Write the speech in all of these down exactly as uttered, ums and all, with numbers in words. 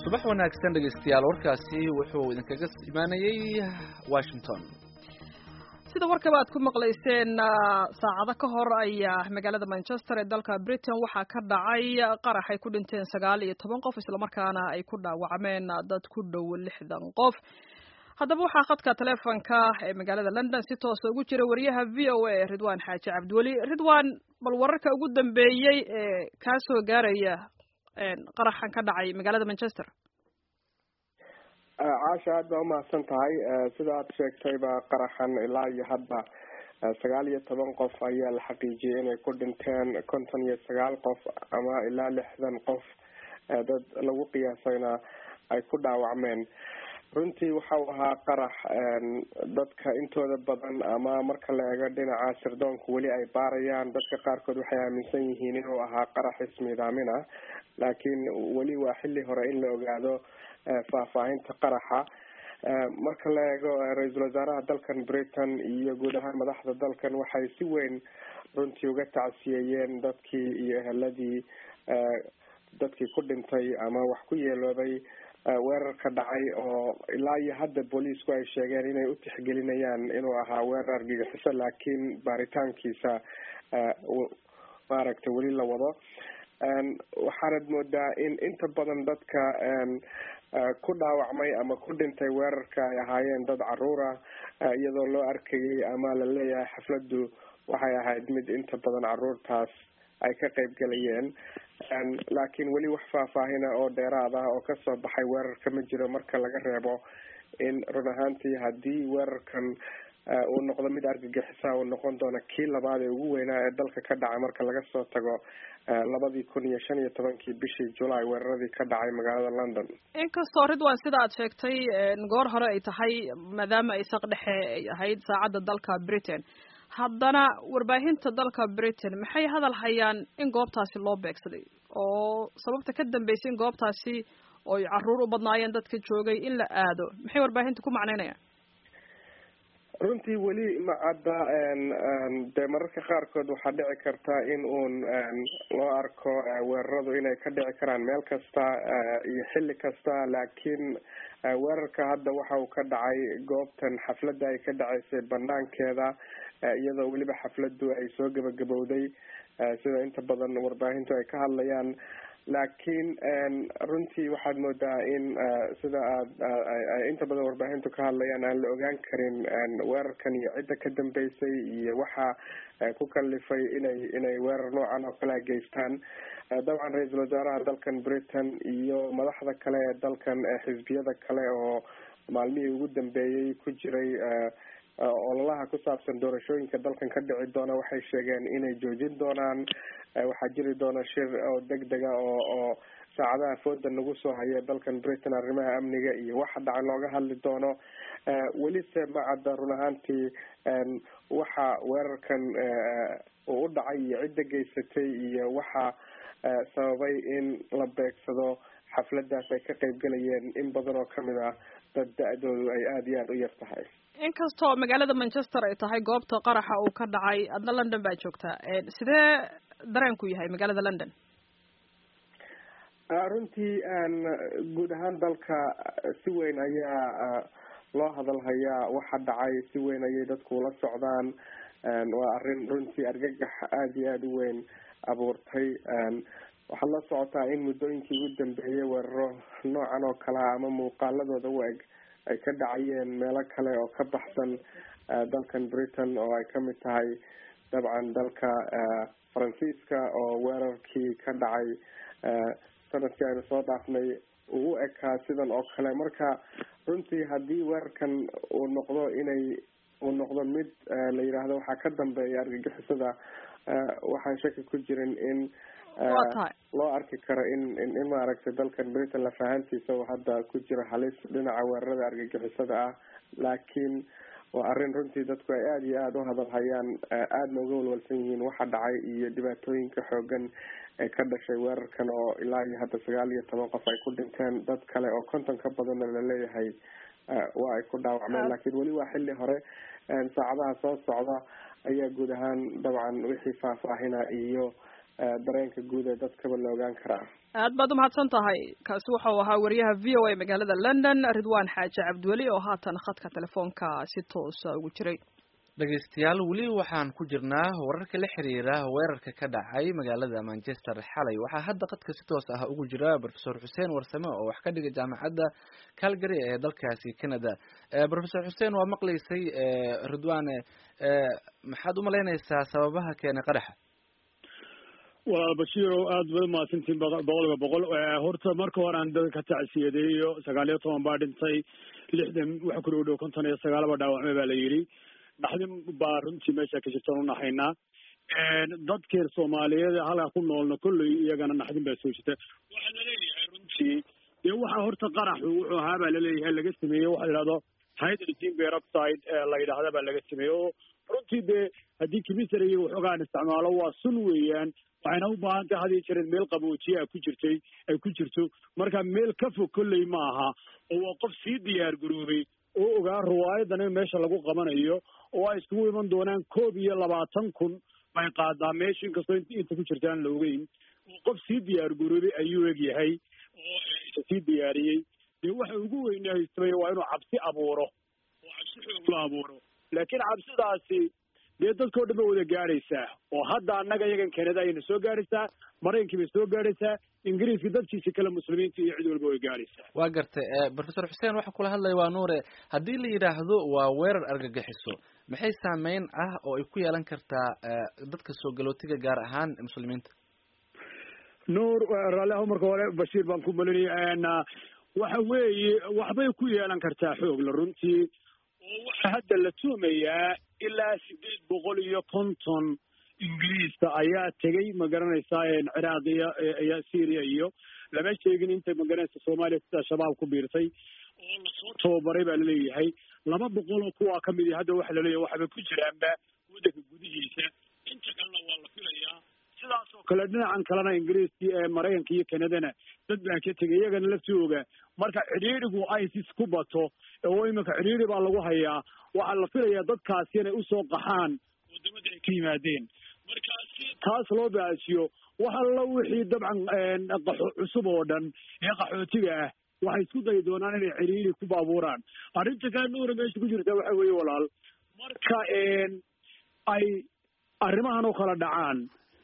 subax wanaagsan dhegeystayaal warkaasi wuxuu idinkaga imaanayay Washington. sida warkaba aad ku maqlayseen saacado ka hor ayaa magaalada Manchester ee dalka Britain waxaa ka dhacay qarax ay ku dhinteen sagaal iyo toban qof isla markaana ay ku dhaawacmeen dad ku dhow lixdan qof. haddaba waxaa khadka taleefanka ee magaalada London si toos ah ugu jira wariyaha V O A Ridwan Xaaji Cabdiwali. Ridwan, bal wararka ugu dambeeyay ee ka soo gaaraya qaraxan ka dhacay magaalada Manchester. caasha aad baa umahadsan tahay sida aad sheegtayba qaraxan ilaa iyo hadda sagaal iyo toban qof ayaa la xaqiijiyay inay ku dhinteen konton iyo sagaal qof ama ilaa lixdan qof dad lagu qiyaasayna ay ku dhaawacmeen. runtii waxa uu ahaa qarax dadka intooda badan ama marka la eego dhinaca sirdoonku weli ay baarayaan. dadka qaarkood waxay aaminsan yihiin inuu ahaa qarax ismiidaamin ah, laakiin weli waa xilli hore in la ogaado faahfaahinta qaraxa. marka la eego ra-iisul wasaaraha dalkan Britain iyo guud ahaan madaxda dalkan waxay si weyn runtii uga tacsiyeeyeen dadkii iyo eheladii dadkii ku dhintay ama wax ku yeelooday weerar ka dhacay oo ilaa iyo hadda booliisku ay sheegeen inay u tixgelinayaan inuu ahaa weerar argagixiso, laakiin baaritaankiisa maaragtay weli la wado. waxaanad moodaa in inta badan dadka ku dhaawacmay ama ku dhintay weerarka ay ahaayeen dad caruur ah, iyadoo loo arkayay ama la leeyahay xafladdu waxay ahayd mid inta badan caruurtaas ay ka qayb galayeen. laakiin weli wax faahfaahina oo dheeraad ah oo kasoo baxay weerarka ma jiro, marka laga reebo in run ahaantii haddii weerarkan uu noqdo mid argagixisa uu noqon doono kii labaad ee ugu weynaa ee dalka ka dhacay marka laga soo tago labadii kun iyo shan iyo tobankii bishii July weeraradii ka dhacay magaalada London. inkastoo Ridwan sida aad sheegtay goor hore ay tahay maadaama ay saq dhexe ay ahayd saacada dalka Britain, haddana warbaahinta dalka Britain maxay hadal hayaan in goobtaasi loo beegsaday oo sababta ka dambeysay in goobtaasi oo caruur u badnaayeen dadka joogay in la aado, maxay warbaahinta ku macneynayaan? runtii weli ma cadda. dee mararka qaarkood waxaa dhici karta in uun loo arko weeraradu inay ka dhici karaan meel kasta iyo xilli kasta, laakiin weerarka hadda waxa uu ka dhacay goobtan xafladda ay ka dhaceysay banaankeeda, iyadoo weliba xafladdu ay soo gabagabowday sida inta badan warbaahintu ay ka hadlayaan. laakiin runtii waxaad moodaa in sida aad inta badan warbaahintu ka hadlayaan aan la ogaan karin weerarkan iyo cidda ka dambeysay iyo waxa ku kalifay inay inay weerar noocan oo kale geystaan. dabcan ra-iisul wasaaraha dalkan Britain iyo madaxda kale ee dalkan xisbiyada kale oo maalmihii ugu dambeeyay ku jiray ololaha ku saabsan doorashooyinka dalkan ka dhici doona waxay sheegeen inay joojin doonaan. waxaa jiri doona shir oo degdega oo oo saacadaha fooda nagu soo haya dalkan Britain arrimaha amniga iyo waxa dhaca looga hadli doono. welise ma cadda run ahaantii waxa weerarkan uu u dhacay iyo cidda geysatay iyo waxa sababay in la beegsado xafladaas ay ka qayb galayeen in badan oo kamid ah dad da-doodu ay aada iyo aada u yar tahay. inkastoo magaalada Manchester ay tahay goobta qaraxa uu ka dhacay, adna London baa joogtaa, sidee dareenku yahay magaalada London? runtii guud ahaan dalka si weyn ayaa loo hadal hayaa waxa dhacay, si weyn ayay dadku ula socdaan. waa arrin runtii argagax aada iyo aada u weyn abuurtay. waxaad la socotaa in muddooyinkii ugu dambeeyay weeraro noocan oo kale ama muuqaaladooda u eg ay ka dhacayeen meelo kale oo ka baxsan dalkan Britain, oo ay kamid tahay dabcan dalka Faransiiska oo weerarkii ka dhacay sanadkii aynu soo dhaafnay uu ekaa sidan oo kale. marka runtii haddii weerarkan uu noqdo inay uu noqdo mid la yidhaahdo waxaa ka dambeeya argagixisada, waxaan shaki ku jirin in loo arki karo in in maaragtay dalkan Britain la fahantiisa oo hadda ku jira halis dhinaca weerarada argagixisada ah. laakiin waa arrin runtii dadku ay aada iyo aada u hadal hayaan, aadna uga walwalsan yihiin waxa dhacay iyo dhibaatooyinka xoogan ee ka dhashay weerarkan oo ilaa iyo hadda sagaal iyo toban qof ay ku dhinteen, dad kale oo konton ka badanna laleeyahay waa ay ku dhaawacmeen. laakiin weli waa xilli hore. saacadaha soo socda ayaa guud ahaan dabcan wixii faahfaahina iyo dareenka guud ee dadkaba la ogaan karaa. aad baad umahadsan tahay. kaasi wuxuu ahaa wariyaha v o a magaalada London Ridwaan Xaaji Cabdiweli oo haatan khadka telefoonka si toos ah ugu jiray. dhegeystayaal weli waxaan ku jirnaa wararka la xiriira weerarka ka dhacay magaalada Manchester xalay. waxaa hadda qadka si toos ah ugu jira Professor Xuseen Warsame oo wax ka dhiga jaamacadda Calgary ee dalkaasi Canada. Professor Xuseen, waa maqlaysay Ridwaan, maxaad u malaynaysaa sababaha keenay qaraxa? waa Bashiir oo aad bay maasintiin boqolkiiba boqol. horta marka hore aan dadka ka tacsiyadeeyo sagaal iyo toban baa dhintay, lixdan wax ku dhow konton iyo sagaal baa dhaawacmay baa la yidhi. dhaxdin baa runtii meesha ka jirta unahaynaa dadkeer Soomaaliyeed halka ku noolna kolley iyagana naxdin baa soo jirta. waxaa la leeyahay runtii dee waxaa horta qaraxu wuxuu ahaa baa la leeyahay laga sameeyey waxa la yidhahdo hydrogen peroxide la yidhaahda baa laga sameeyey oo runtii dee haddii kimisar iyaga waxoogaan isticmaalo waa sun weeyaan. waxayna u baahan tahay hadii jireen meel qaboojiye ku jirtay ay ku jirto, marka meel ka fog kolley ma aha oo waa qof sii diyaar garoobay oo ogaa riwaayadan in meesha lagu qabanayo oo ay iskugu iman doonaan koob iyo labaatan kun bay qaadaa meesha inkastoo inta ku jirtaan la ogeyn. qof sii diyaar garoobay ayuu eg yahay oo isa sii diyaariyey. dee waxa ugu weynaa haystabay waa inuu cabsi abuuro oo cabsi xoog la abuuro, laakiin cabsidaasi dee dadkao dhan ba wada gaadhaysaa oo hadda annaga iyagan Canada ayayna soo gaadhaysaa, Maraykankii bay soo gaadhaysaa, Ingiriiska dadkiisa kale muslimiinta iyo cid walba way gaadhaysaa. waa gartay. Professor Xuseen, waxa kula hadlaya waa Nuure. haddii la yidhaahdo waa weerar argagixiso, maxay saameyn ah oo ay ku yeelan kartaa dadka soo galootiga gaar ahaan muslimiinta? nuur raalliha marka hore Bashiir baan ku malinaya waxa weeye waxbay ku yeelan kartaa xoog la runtii oo waxa hadda la tuumayaa ilaa sideed boqol iyo konton Ingiriiska ayaa tegay ma garanaysaa Ciraaq iyo Syria iyo lama sheegin inta ma garanaysaa Soomaaliya sida shabaab ku biirtay oo la soo tababaray baa la leeyahay. laba boqol oo kuwa ka mid ah hadda waxa la leeyahay waxba ku jiraanba waddanka gudihiisa, inta kalena waa la filayaa. sidaas oo kale dhinacan kalena Ingiriiska ee Maraykanka iyo Canadana dad baa ka tegay iyagana laftooga. marka cidhiidhigu ISIS ku bato oo iminka cidhiidhi baa lagu hayaa, waxaa la filayaa dadkaasi inay usoo qaxaan wadamada ay ka yimaadeen. markaasi taas loo baajiyo waxa la wixii dabcan qaxo cusub oo dhan ee qaxootiga ah waxay isku dayi doonaan inay cidhiidhi ku baabuuraan. arrinta kale nuura meesha ku jirta waxa weeye walaal, marka ay arrimahan oo kala dhacaan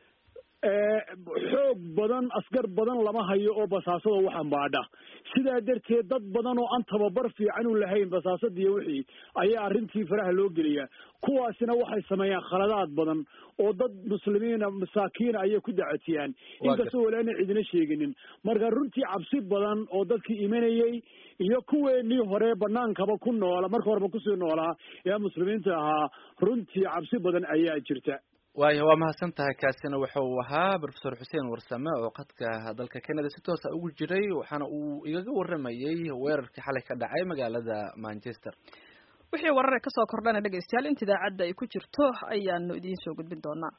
xoog badan askar badan lama hayo oo basaasada waxan baadha. sidaa darteed dad badan oo aan tababar fiican u lahayn basaasadii wixii ayaa arrintii faraha loo geliyaa. kuwaasina waxay sameeyaan khaladaad badan oo dad muslimiina masaakiin ayay ku dacatiyaan inkastoo walaana cidina sheeginin. marka runtii cabsi badan oo dadkii imanayay iyo kuweenii hore banaankaba ku noola marka horeba kusii noolaa ee muslimiinta ahaa runtii cabsi badan ayaa jirta. waayo waa mahadsan tahay. kaasina wuxuu ahaa Professor Xuseen Warsame oo qadka dalka Canada si toos ah ugu jiray, waxaana uu igaga waramayay weerarkii xalay ka dhacay magaalada Manchester. wixii warar ka soo kordhana dhageystayaal inta idaacadda ay ku jirto ayaanu idiin soo gudbin doonaa.